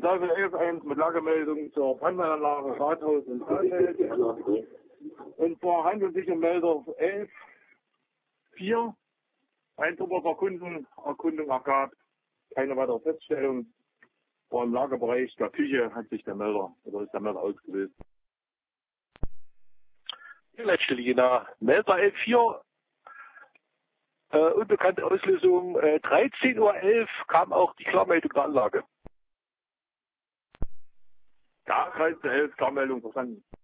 Seite 11.1 mit Lagemeldung zur Brandmeldeanlage Rathaus und Stadtfeld. Und zwar handelt sich um Melder 11.4. Erkundung ergab. Keine weitere Feststellung. War im Lagerbereich der Küche hat sich der Melder, oder ist der Melder ausgelöst. Die letzte Linie. Melder 11.4. Unbekannte Auslösung. 13.11 Uhr kam auch die Klarmeldung der Anlage. Ja, 13.11 Klarmeldung verstanden.